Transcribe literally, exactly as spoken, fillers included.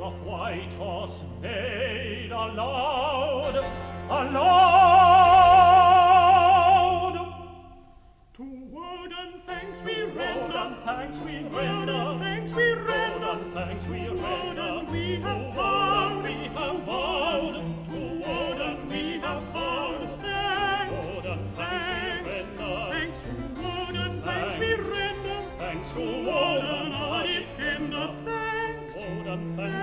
the white horse neighed aloud, aloud. To Woden thanks we render, thanks we render, thanks we render, thanks we render. We have found, we have found, to Woden we have found. Thanks, thanks, thanks to Woden, thanks we render, thanks to Woden, our defender. Thanks, Woden, thanks.